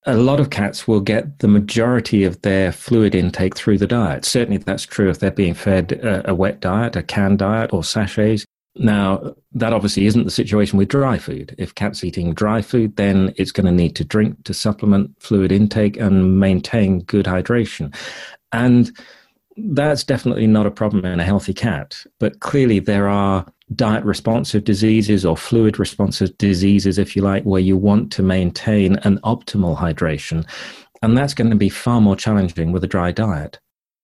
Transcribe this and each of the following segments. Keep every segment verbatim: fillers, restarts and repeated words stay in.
a lot of cats will get the majority of their fluid intake through the diet. Certainly that's true if they're being fed a, a wet diet, a canned diet, or sachets. Now, that obviously isn't the situation with dry food. If cat's eating dry food, then it's going to need to drink to supplement fluid intake and maintain good hydration. And that's definitely not a problem in a healthy cat. But clearly there are diet-responsive diseases or fluid-responsive diseases, if you like, where you want to maintain an optimal hydration. And that's going to be far more challenging with a dry diet.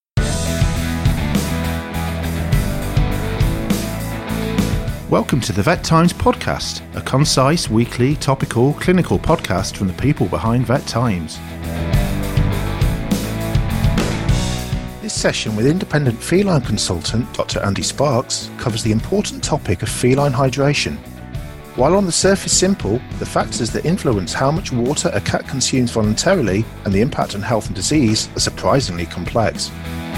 Welcome to the Vet Times podcast, a concise, weekly, topical, clinical podcast from the people behind Vet Times. This session with independent feline consultant Doctor Andy Sparks covers the important topic of feline hydration. While on the surface simple, the factors that influence how much water a cat consumes voluntarily and the impact on health and disease are surprisingly complex.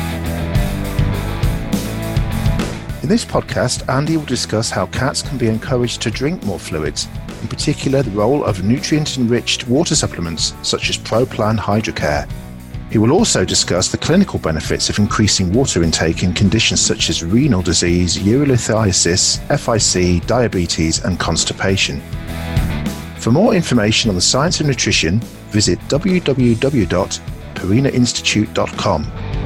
In this podcast, Andy will discuss how cats can be encouraged to drink more fluids, in particular the role of nutrient-enriched water supplements such as ProPlan Hydrocare. He will also discuss the clinical benefits of increasing water intake in conditions such as renal disease, urolithiasis, F I C, diabetes, and constipation. For more information on the science of nutrition, visit w w w dot purina institute dot com.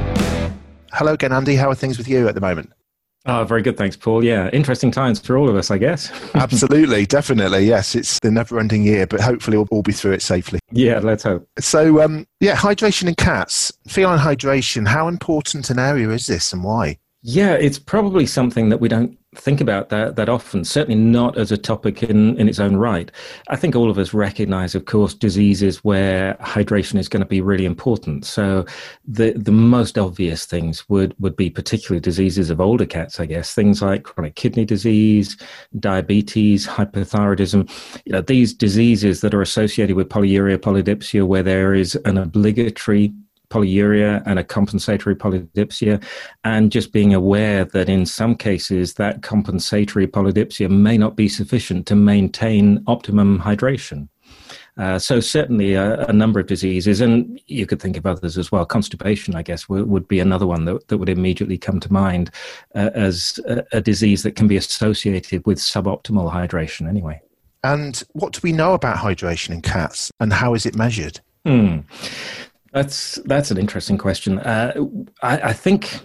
Hello again, Andy. How are things with you at the moment? Oh, very good. Thanks, Paul. Yeah, interesting times for all of us, I guess. Absolutely, definitely. Yes, it's the never-ending year, but hopefully we'll all be through it safely. Yeah, let's hope. So, um, yeah, hydration in cats, feline hydration, how important an area is this and why? Yeah, it's probably something that we don't think about that, that often, certainly not as a topic in, in its own right. I think all of us recognize, of course, diseases where hydration is going to be really important. So the the most obvious things would, would be particularly diseases of older cats, I guess, things like chronic kidney disease, diabetes, hypothyroidism. You know, these diseases that are associated with polyuria, polydipsia, where there is an obligatory polyuria and a compensatory polydipsia, and just being aware that in some cases that compensatory polydipsia may not be sufficient to maintain optimum hydration. Uh, so certainly a, a number of diseases, and you could think of others as well. Constipation, I guess, w- would be another one that, that would immediately come to mind uh, as a, a disease that can be associated with suboptimal hydration anyway. And what do we know about hydration in cats, and how is it measured? Hmm. That's that's an interesting question. Uh, I, I think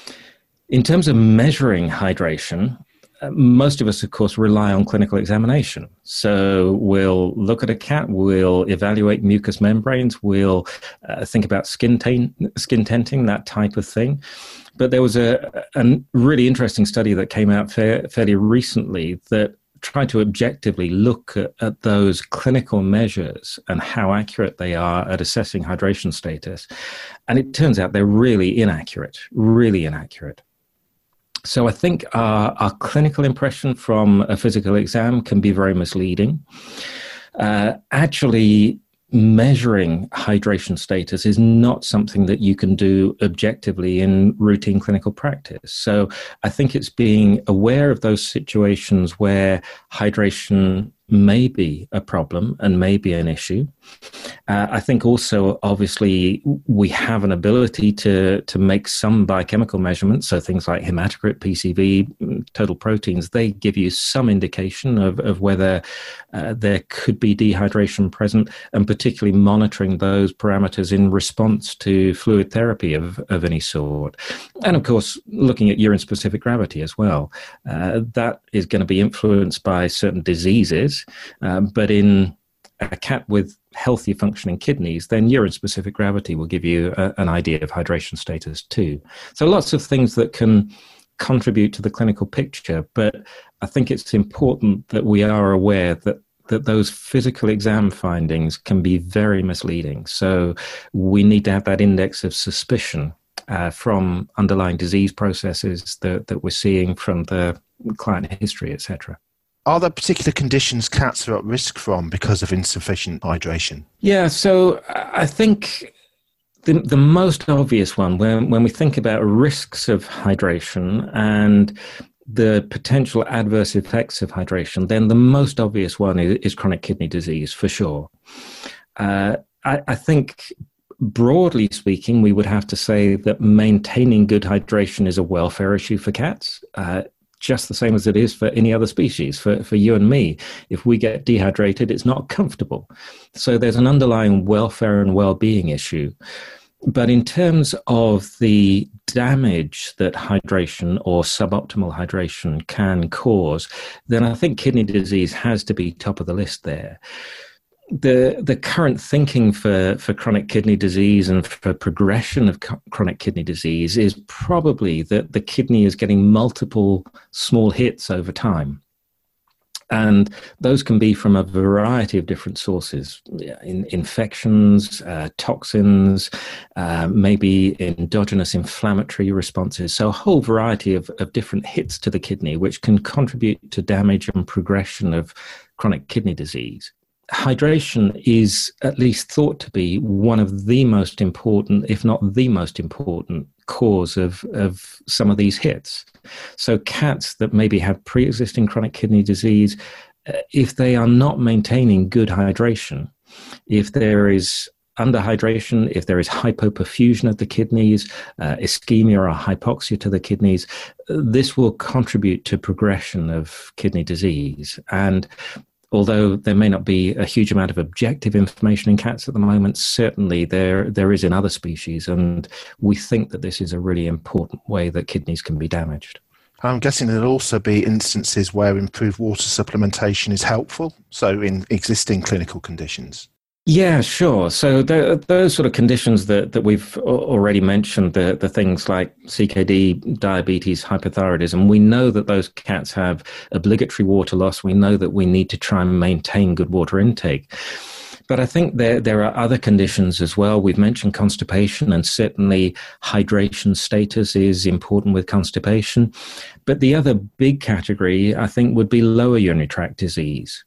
in terms of measuring hydration, uh, most of us, of course, rely on clinical examination. So we'll look at a cat, we'll evaluate mucous membranes, we'll uh, think about skin, tain, skin tenting, that type of thing. But there was a, a really interesting study that came out fa- fairly recently that try to objectively look at, at those clinical measures and how accurate they are at assessing hydration status. And it turns out they're really inaccurate, really inaccurate. So I think our, our clinical impression from a physical exam can be very misleading. Uh, actually, measuring hydration status is not something that you can do objectively in routine clinical practice. So I think it's being aware of those situations where hydration may be a problem and may be an issue. Uh, I think also, obviously, we have an ability to, to make some biochemical measurements. So things like hematocrit, P C V, total proteins, they give you some indication of, of whether uh, there could be dehydration present, and particularly monitoring those parameters in response to fluid therapy of, of any sort. And of course, looking at urine-specific gravity as well. Uh, that is going to be influenced by certain diseases, uh, but in a cat with healthy functioning kidneys, then urine-specific gravity will give you a, an idea of hydration status too. So lots of things that can contribute to the clinical picture, but I think it's important that we are aware that that those physical exam findings can be very misleading. So we need to have that index of suspicion uh, from underlying disease processes that, that we're seeing from the client history, et cetera. Are there particular conditions cats are at risk from because of insufficient hydration? Yeah, so I think the, the most obvious one, when, when we think about risks of hydration and the potential adverse effects of hydration, then the most obvious one is, is chronic kidney disease, for sure. Uh, I, I think, broadly speaking, we would have to say that maintaining good hydration is a welfare issue for cats, uh, just the same as it is for any other species. For, for you and me, if we get dehydrated, it's not comfortable. So there's an underlying welfare and well-being issue. But in terms of the damage that hydration or suboptimal hydration can cause, then I think kidney disease has to be top of the list there. The the current thinking for, for chronic kidney disease and for progression of co- chronic kidney disease is probably that the kidney is getting multiple small hits over time. And those can be from a variety of different sources, in, infections, uh, toxins, uh, maybe endogenous inflammatory responses. So a whole variety of, of different hits to the kidney, which can contribute to damage and progression of chronic kidney disease. Hydration is at least thought to be one of the most important, if not the most important, cause of, of some of these hits. So cats that maybe have pre-existing chronic kidney disease, uh, if they are not maintaining good hydration, if there is underhydration, if there is hypoperfusion of the kidneys, uh, ischemia or hypoxia to the kidneys, this will contribute to progression of kidney disease. And although there may not be a huge amount of objective information in cats at the moment, certainly there there is in other species, and we think that this is a really important way that kidneys can be damaged. I'm guessing there'll also be instances where improved water supplementation is helpful, so in existing clinical conditions. Yeah, sure. So there, those sort of conditions that, that we've already mentioned, the, the things like C K D, diabetes, hypothyroidism, we know that those cats have obligatory water loss. We know that we need to try and maintain good water intake. But I think there, there are other conditions as well. We've mentioned constipation, and certainly hydration status is important with constipation. But the other big category, I think, would be lower urinary tract disease.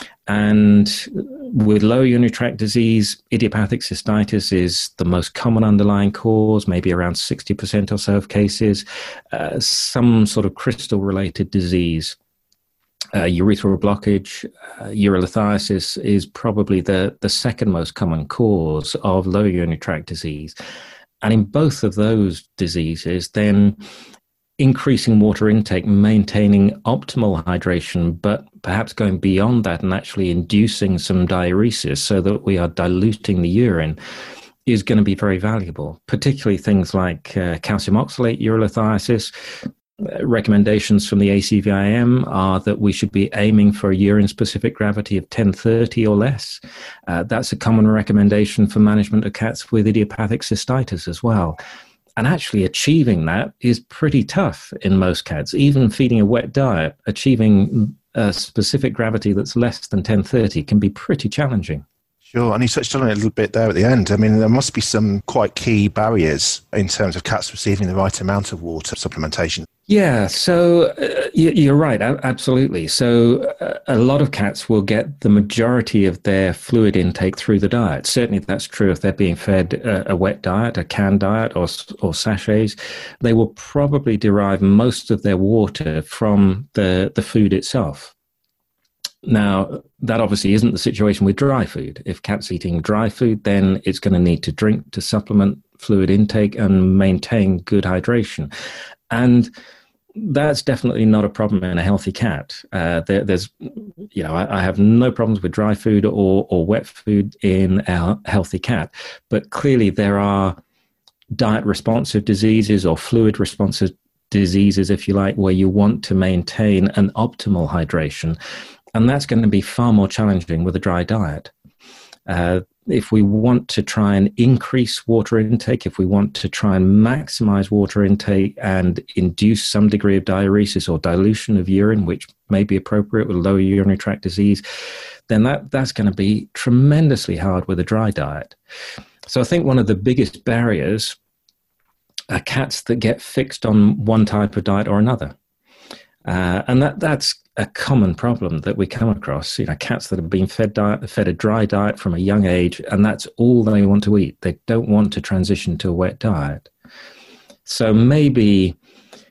And with lower urinary tract disease, idiopathic cystitis is the most common underlying cause, maybe around sixty percent or so of cases. Uh, some sort of crystal-related disease, uh, urethral blockage, uh, urolithiasis is probably the, the second most common cause of lower urinary tract disease. And in both of those diseases, then increasing water intake, maintaining optimal hydration, but perhaps going beyond that and actually inducing some diuresis so that we are diluting the urine is going to be very valuable, particularly things like uh, calcium oxalate urolithiasis. Uh, recommendations from the A C V I M are that we should be aiming for a urine-specific gravity of ten thirty or less. Uh, that's a common recommendation for management of cats with idiopathic cystitis as well. And actually achieving that is pretty tough in most cats. Even feeding a wet diet, achieving a specific gravity that's less than ten thirty can be pretty challenging. Sure, and you touched on it a little bit there at the end. I mean, there must be some quite key barriers in terms of cats receiving the right amount of water supplementation. Yeah, so uh, you're right, absolutely. So uh, a lot of cats will get the majority of their fluid intake through the diet. Certainly that's true if they're being fed a, a wet diet, a canned diet, or, or sachets. They will probably derive most of their water from the, the food itself. Now, that obviously isn't the situation with dry food. If cat's eating dry food, then it's going to need to drink to supplement fluid intake and maintain good hydration. And that's definitely not a problem in a healthy cat. Uh, there, there's, you know, I, I have no problems with dry food or, or wet food in a healthy cat. But clearly there are diet responsive diseases or fluid responsive diseases, if you like, where you want to maintain an optimal hydration. And that's going to be far more challenging with a dry diet. Uh, if we want to try and increase water intake, if we want to try and maximize water intake and induce some degree of diuresis or dilution of urine, which may be appropriate with lower urinary tract disease, then that, that's going to be tremendously hard with a dry diet. So I think one of the biggest barriers are cats that get fixed on one type of diet or another. Uh, and that that's a common problem that we come across. You know, cats that have been fed diet, fed a dry diet from a young age, and that's all they want to eat. They don't want to transition to a wet diet. So maybe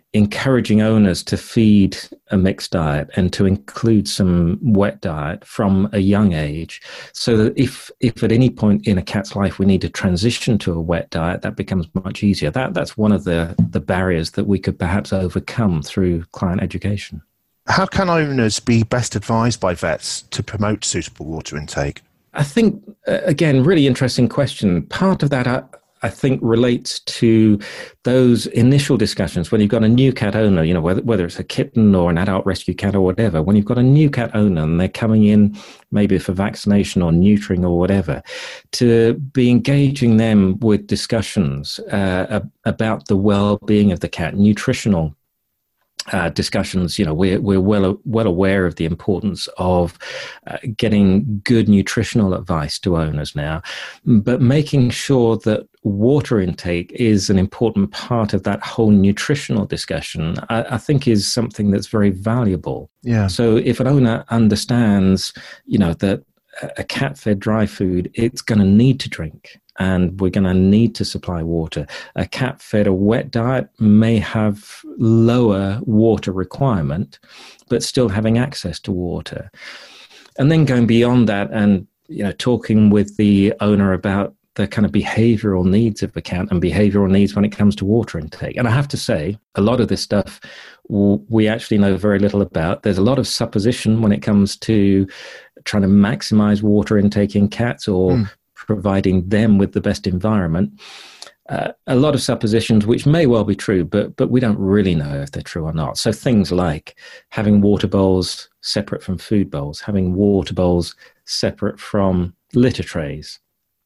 encouraging owners to feed a mixed diet and to include some wet diet from a young age, so that if if at any point in a cat's life we need to transition to a wet diet, that becomes much easier. That that's one of the the barriers that we could perhaps overcome through client education. How can owners be best advised by vets to promote suitable water intake? I think, uh, again, really interesting question. Part of that, I, I think, relates to those initial discussions when you've got a new cat owner, you know, whether, whether it's a kitten or an adult rescue cat or whatever. When you've got a new cat owner and they're coming in maybe for vaccination or neutering or whatever, to be engaging them with discussions uh, about the well-being of the cat, nutritional Uh, discussions. You know, we're we're well well aware of the importance of uh, getting good nutritional advice to owners now, but making sure that water intake is an important part of that whole nutritional discussion, I, I think, is something that's very valuable. Yeah. So if an owner understands, you know, that a cat fed dry food, it's going to need to drink, and we're going to need to supply water. A cat fed a wet diet may have lower water requirement, but still having access to water. And then going beyond that and, you know, talking with the owner about the kind of behavioral needs of the cat and behavioral needs when it comes to water intake. And I have to say, a lot of this stuff we actually know very little about. There's a lot of supposition when it comes to trying to maximize water intake in cats or mm. providing them with the best environment. Uh, a lot of suppositions which may well be true, but but we don't really know if they're true or not. So things like having water bowls separate from food bowls, having water bowls separate from litter trays,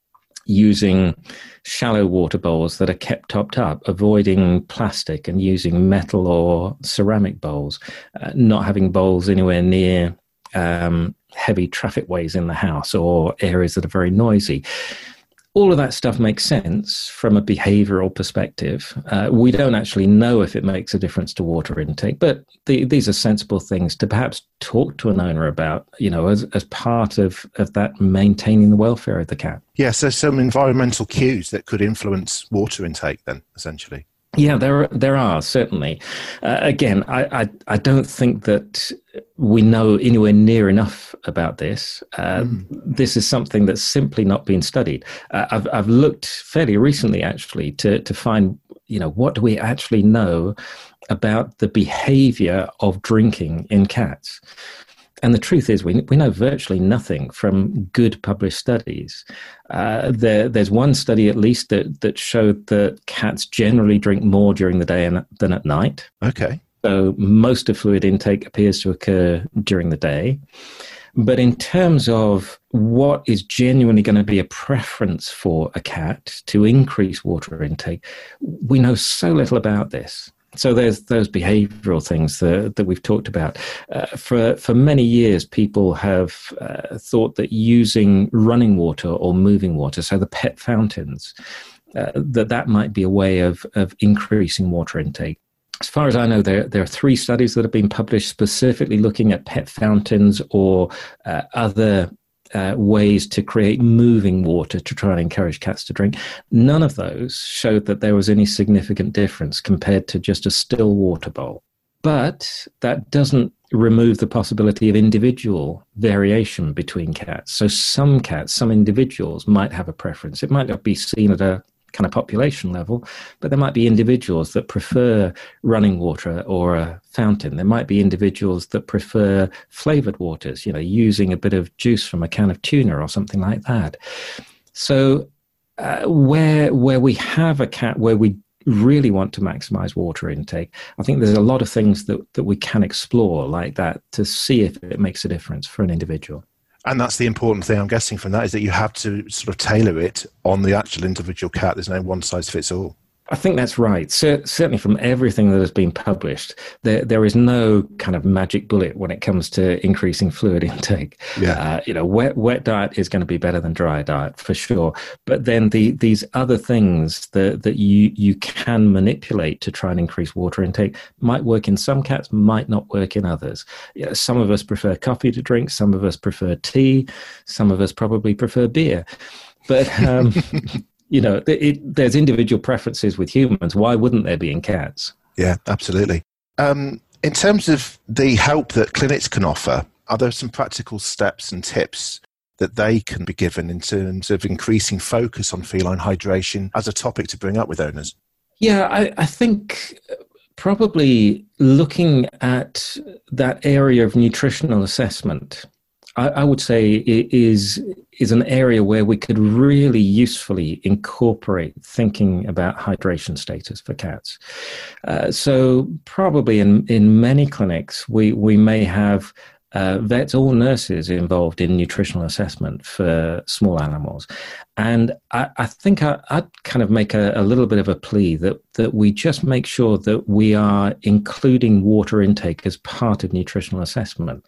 using shallow water bowls that are kept topped up, avoiding plastic and using metal or ceramic bowls, uh, not having bowls anywhere near um, heavy traffic ways in the house or areas that are very noisy. All of that stuff makes sense from a behavioral perspective. Uh, we don't actually know if it makes a difference to water intake, but the, these are sensible things to perhaps talk to an owner about, you know, as, as part of, of that maintaining the welfare of the cat. Yes, yeah, so some environmental cues that could influence water intake then, essentially. Yeah, there are, there are certainly. Uh, again, I, I I don't think that we know anywhere near enough about this. Uh, mm. This is something that's simply not been studied. Uh, I've I've looked fairly recently, actually, to to find, you know, what do we actually know about the behaviour of drinking in cats. And the truth is, we we know virtually nothing from good published studies. Uh, there, there's one study at least that, that showed that cats generally drink more during the day and, than at night. Okay. So most of fluid intake appears to occur during the day. But in terms of what is genuinely going to be a preference for a cat to increase water intake, we know so little about this. So there's those behavioral things that, that we've talked about. Uh, for for many years, people have uh, thought that using running water or moving water, so the pet fountains, uh, that that might be a way of, of increasing water intake. As far as I know, there, there are three studies that have been published specifically looking at pet fountains or uh, other Uh, ways to create moving water to try and encourage cats to drink. None of those showed that there was any significant difference compared to just a still water bowl. But that doesn't remove the possibility of individual variation between cats. So some cats, some individuals might have a preference. It might not be seen at a kind of population level, but there might be individuals that prefer running water or a fountain. There might be individuals that prefer flavored waters, you know, using a bit of juice from a can of tuna or something like that. So uh, where where we have a cat where we really want to maximize water intake, I think there's a lot of things that, that we can explore like that to see if it makes a difference for an individual. And that's the important thing I'm guessing from that, is that you have to sort of tailor it on the actual individual cat. There's no one size fits all. I think that's right. So, certainly from everything that has been published, there there is no kind of magic bullet when it comes to increasing fluid intake. Yeah. Uh, you know, wet wet diet is going to be better than dry diet for sure. But then the these other things that, that you, you can manipulate to try and increase water intake might work in some cats, might not work in others. You know, some of us prefer coffee to drink. Some of us prefer tea. Some of us probably prefer beer. But... Um, You know, it, there's individual preferences with humans. Why wouldn't there be in cats? Yeah, absolutely. Um, in terms of the help that clinics can offer, are there some practical steps and tips that they can be given in terms of increasing focus on feline hydration as a topic to bring up with owners? Yeah, I, I think probably looking at that area of nutritional assessment, I, I would say it is is an area where we could really usefully incorporate thinking about hydration status for cats. Uh, so probably in, in many clinics, we, we may have Uh, vets or nurses involved in nutritional assessment for small animals. And I, I think I, I'd kind of make a, a little bit of a plea that, that we just make sure that we are including water intake as part of nutritional assessment.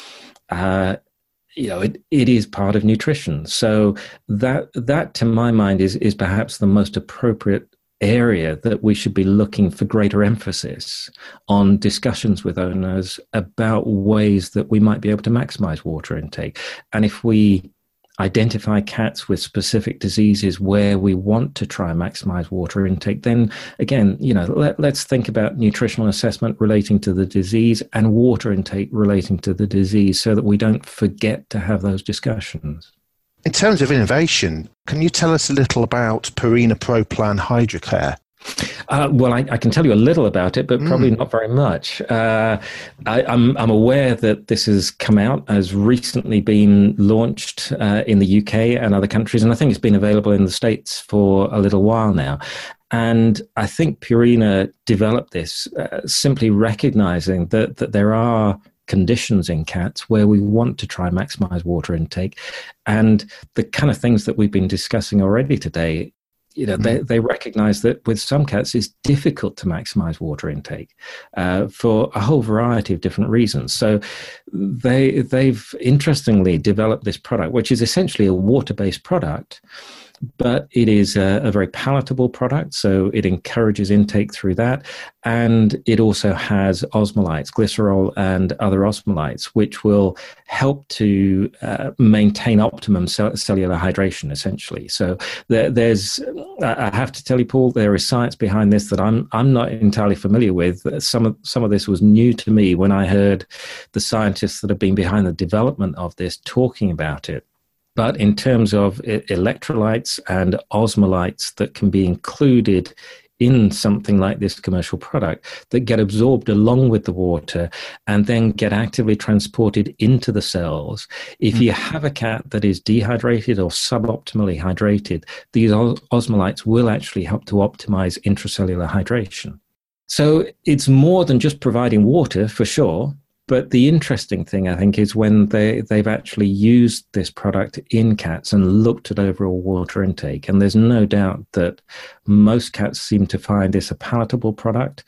Uh, you know, it, it is part of nutrition. So that, that to my mind is, is perhaps the most appropriate area that we should be looking for greater emphasis on discussions with owners about ways that we might be able to maximize water intake. And if we identify cats with specific diseases where we want to try and maximize water intake, then again, you know, let, let's think about nutritional assessment relating to the disease and water intake relating to the disease so that we don't forget to have those discussions. In terms of innovation, can you tell us a little about Purina Pro Plan Hydrocare? Uh, well, I, I can tell you a little about it, but probably mm. not very much. Uh, I, I'm, I'm aware that this has come out, has recently been launched uh, in the U K and other countries, and I think it's been available in the States for a little while now. And I think Purina developed this uh, simply recognizing that, that there are conditions in cats where we want to try and maximize water intake. And the kind of things that we've been discussing already today, you know, mm. they, they recognize that with some cats it's difficult to maximize water intake uh, for a whole variety of different reasons. So they, they've interestingly developed this product, which is essentially a water-based product, but it is a, a very palatable product, so it encourages intake through that. And it also has osmolytes, glycerol and other osmolytes, which will help to uh, maintain optimum cell- cellular hydration, essentially. So there, there's, I have to tell you, Paul, there is science behind this that I'm I'm not entirely familiar with. Some of, some of this was new to me when I heard the scientists that have been behind the development of this talking about it. But in terms of electrolytes and osmolytes that can be included in something like this commercial product that get absorbed along with the water and then get actively transported into the cells. If mm-hmm. you have a cat that is dehydrated or suboptimally hydrated, these osmolytes will actually help to optimize intracellular hydration. So it's more than just providing water, for sure. But the interesting thing, I think, is when they, they've actually used this product in cats and looked at overall water intake. And there's no doubt that most cats seem to find this a palatable product.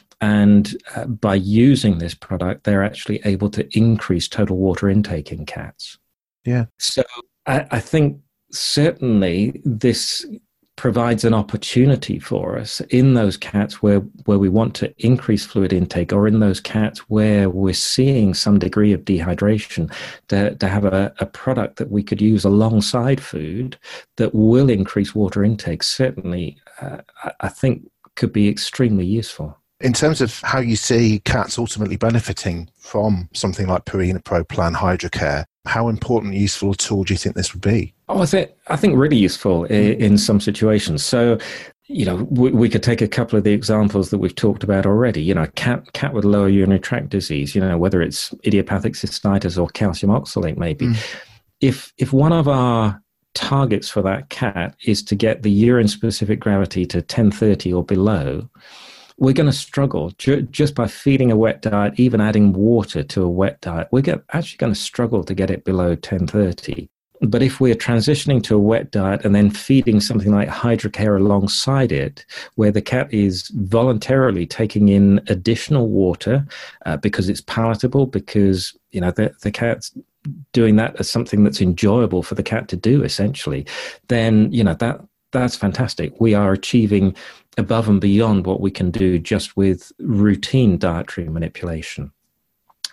And uh, by using this product, they're actually able to increase total water intake in cats. Yeah. So I, I think certainly this provides an opportunity for us in those cats where, where we want to increase fluid intake, or in those cats where we're seeing some degree of dehydration, to, to have a, a product that we could use alongside food that will increase water intake, certainly uh, I think could be extremely useful. In terms of how you see cats ultimately benefiting from something like Purina Pro Plan Hydrocare, how important and useful a tool do you think this would be? Oh, I think I think really useful in, in some situations. So, you know, we, we could take a couple of the examples that we've talked about already. You know, a cat cat with lower urinary tract disease. You know, whether it's idiopathic cystitis or calcium oxalate, maybe. Mm. If if one of our targets for that cat is to get the urine specific gravity to ten thirty or below, we're going to struggle ju- just by feeding a wet diet, even adding water to a wet diet. We're get, actually going to struggle to get it below ten thirty. But if we're transitioning to a wet diet and then feeding something like Hydrocare alongside it, where the cat is voluntarily taking in additional water uh, because it's palatable, because you know the, the cat's doing that as something that's enjoyable for the cat to do, essentially, then you know that that's fantastic. We are achieving above and beyond what we can do just with routine dietary manipulation.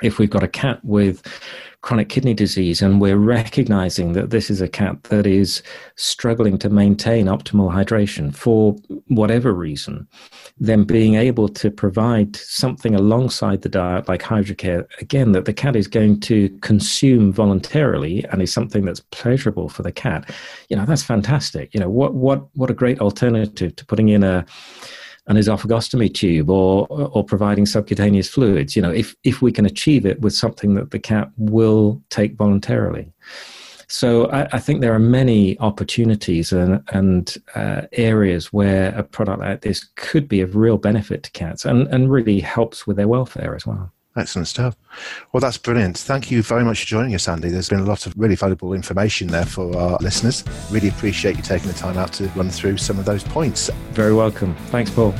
if we've got a cat with chronic kidney disease and we're recognizing that this is a cat that is struggling to maintain optimal hydration for whatever reason, then being able to provide something alongside the diet like Hydrocare, again, that the cat is going to consume voluntarily and is something that's pleasurable for the cat, you know, that's fantastic. You know, what what what a great alternative to putting in a an esophagostomy tube or or providing subcutaneous fluids, you know, if if we can achieve it with something that the cat will take voluntarily. So I, I think there are many opportunities and, and uh, areas where a product like this could be of real benefit to cats and, and really helps with their welfare as well. Excellent stuff. Well, that's brilliant. Thank you very much for joining us, Andy. There's been a lot of really valuable information there for our listeners. Really appreciate you taking the time out to run through some of those points. Very welcome. Thanks, Paul.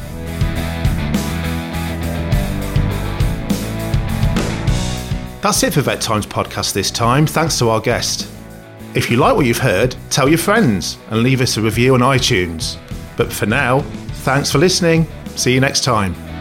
That's it for Vet Times podcast this time. Thanks to our guest. If you like what you've heard, tell your friends and leave us a review on iTunes. But for now, thanks for listening. See you next time.